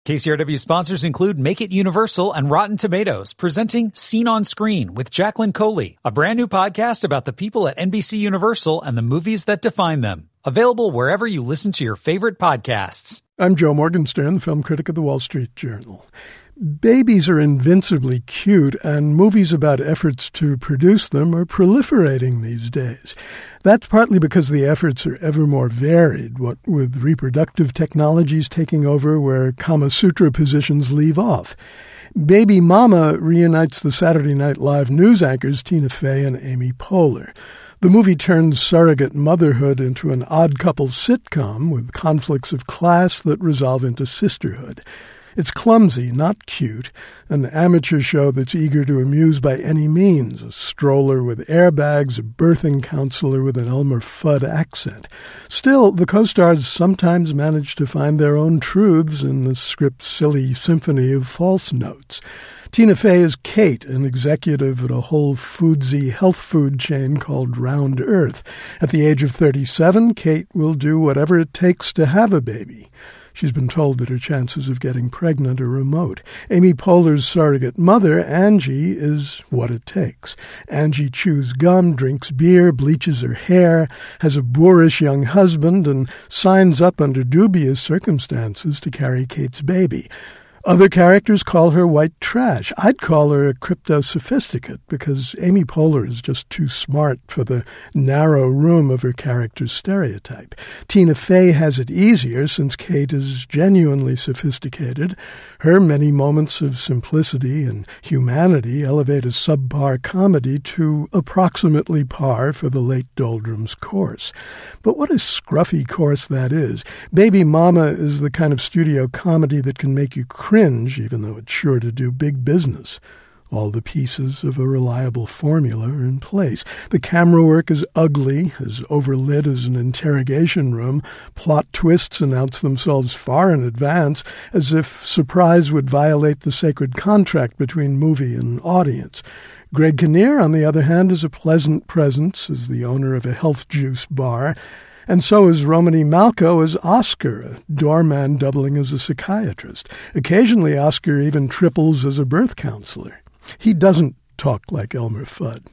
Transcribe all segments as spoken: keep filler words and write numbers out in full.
K C R W sponsors include Make It Universal and Rotten Tomatoes, presenting Scene on Screen with Jacqueline Coley, a brand new podcast about the people at N B C Universal and the movies that define them. Available wherever you listen to your favorite podcasts. I'm Joe Morgenstern, the film critic of the Wall Street Journal. Babies are invincibly cute, and movies about efforts to produce them are proliferating these days. That's partly because the efforts are ever more varied, what with reproductive technologies taking over where Kama Sutra positions leave off. Baby Mama reunites the Saturday Night Live news anchors Tina Fey and Amy Poehler. The movie turns surrogate motherhood into an odd couple sitcom with conflicts of class that resolve into sisterhood. It's clumsy, not cute, an amateur show that's eager to amuse by any means, a stroller with airbags, a birthing counselor with an Elmer Fudd accent. Still, the co-stars sometimes manage to find their own truths in the script's silly symphony of false notes. Tina Fey is Kate, an executive at a Whole Foodsy health food chain called Round Earth. At the age of thirty-seven, Kate will do whatever it takes to have a baby. She's been told that her chances of getting pregnant are remote. Amy Poehler's surrogate mother, Angie, is what it takes. Angie chews gum, drinks beer, bleaches her hair, has a boorish young husband, and signs up under dubious circumstances to carry Kate's baby. Other characters call her white trash. I'd call her a crypto-sophisticate because Amy Poehler is just too smart for the narrow room of her character's stereotype. Tina Fey has it easier since Kate is genuinely sophisticated. Her many moments of simplicity and humanity elevate a subpar comedy to approximately par for the late Doldrums course. But what a scruffy course that is. Baby Mama is the kind of studio comedy that can make you cringe, even though it's sure to do big business. All the pieces of a reliable formula are in place. The camera work is ugly, as overlit as an interrogation room. Plot twists announce themselves far in advance, as if surprise would violate the sacred contract between movie and audience. Greg Kinnear, on the other hand, is a pleasant presence as the owner of a health juice bar. And so is Romany Malco as Oscar, a doorman doubling as a psychiatrist. Occasionally, Oscar even triples as a birth counselor. He doesn't talk like Elmer Fudd.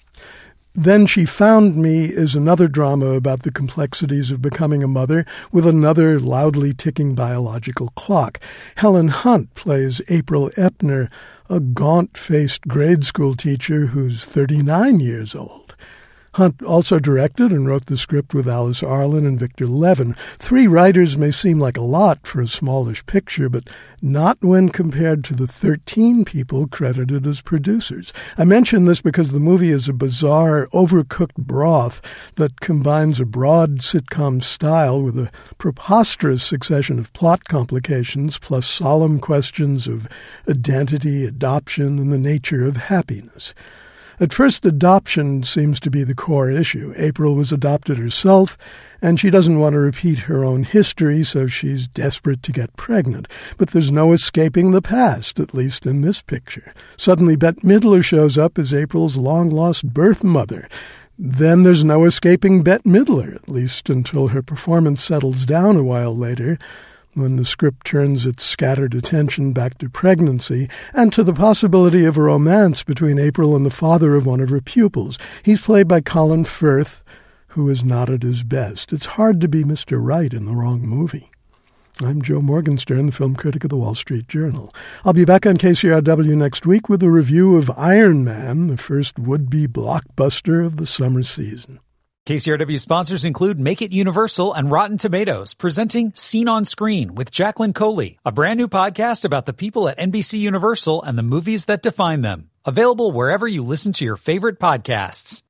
Then She Found Me is another drama about the complexities of becoming a mother with another loudly ticking biological clock. Helen Hunt plays April Epner, a gaunt-faced grade school teacher who's thirty-nine years old. Hunt also directed and wrote the script with Alice Arlen and Victor Levin. Three writers may seem like a lot for a smallish picture, but not when compared to the thirteen people credited as producers. I mention this because the movie is a bizarre, overcooked broth that combines a broad sitcom style with a preposterous succession of plot complications, plus solemn questions of identity, adoption, and the nature of happiness. At first, adoption seems to be the core issue. April was adopted herself, and she doesn't want to repeat her own history, so she's desperate to get pregnant. But there's no escaping the past, at least in this picture. Suddenly, Bette Midler shows up as April's long-lost birth mother. Then there's no escaping Bette Midler, at least until her performance settles down a while later, when the script turns its scattered attention back to pregnancy and to the possibility of a romance between April and the father of one of her pupils. He's played by Colin Firth, who is not at his best. It's hard to be Mister Right in the wrong movie. I'm Joe Morgenstern, the film critic of the Wall Street Journal. I'll be back on K C R W next week with a review of Iron Man, the first would-be blockbuster of the summer season. K C R W sponsors include Make It Universal and Rotten Tomatoes, presenting Scene on Screen with Jacqueline Coley, a brand new podcast about the people at N B C Universal and the movies that define them. Available wherever you listen to your favorite podcasts.